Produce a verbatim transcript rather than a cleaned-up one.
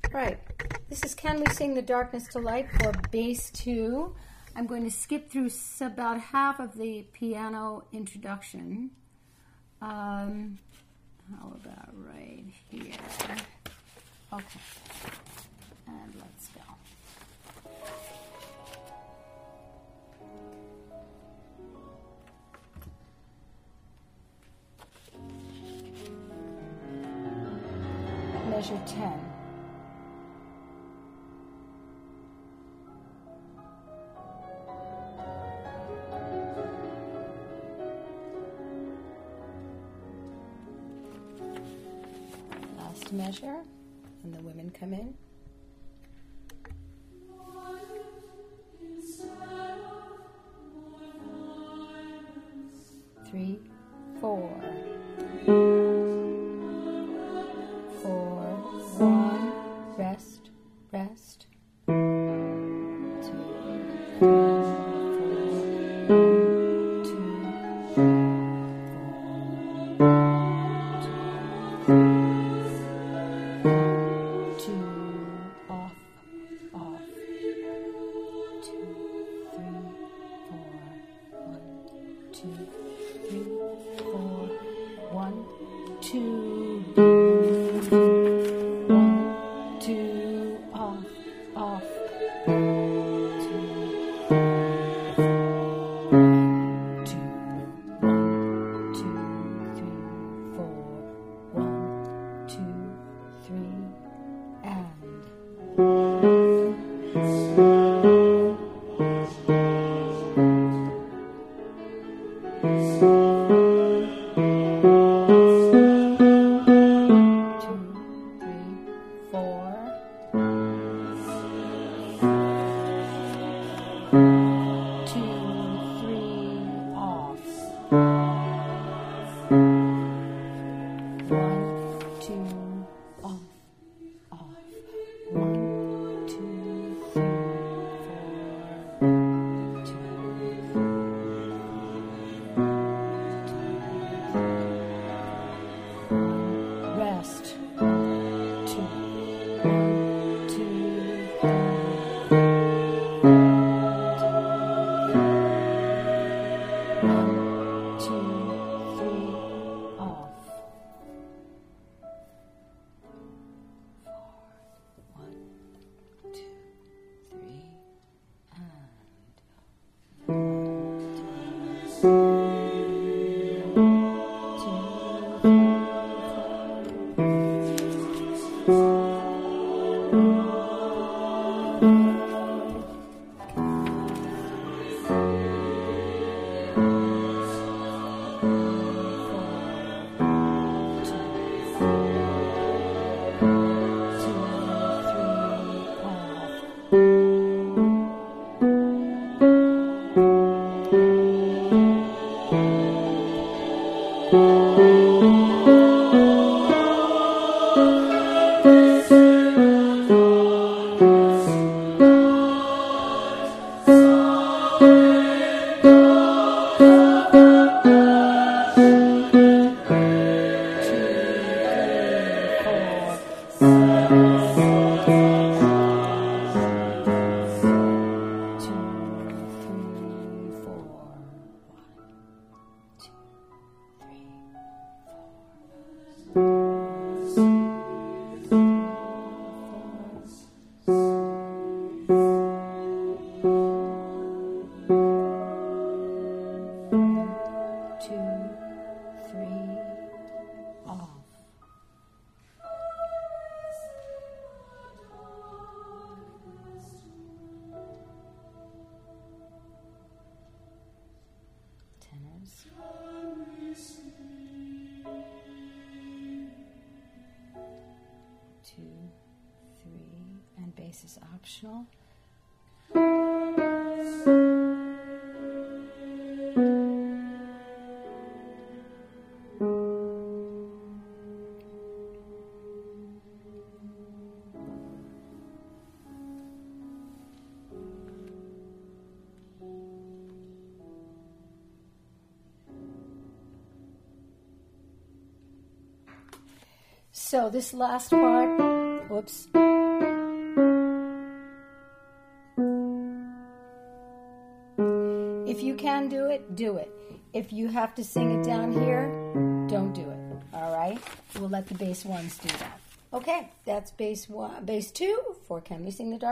Right. This is Can We Sing the Darkness to Light for bass two. I'm going to skip through about half of the piano introduction. Um, how about right here? Okay. And let's go. Measure ten. Last measure, and the women come in. Three, four. Rest, rest. Two, three, four. Two, four. Two, off, off. Two, three, four. One, two, three, four. One, two. Two, off, off, two, two, one, two, three, four, one, two, three, and two, three, and bass is optional. So this last part, whoops, If you can do it, do it. If you have to sing it down here, don't do it. All right? We'll let the bass ones do that. Okay, that's bass one, bass two for Can We Sing the Dark?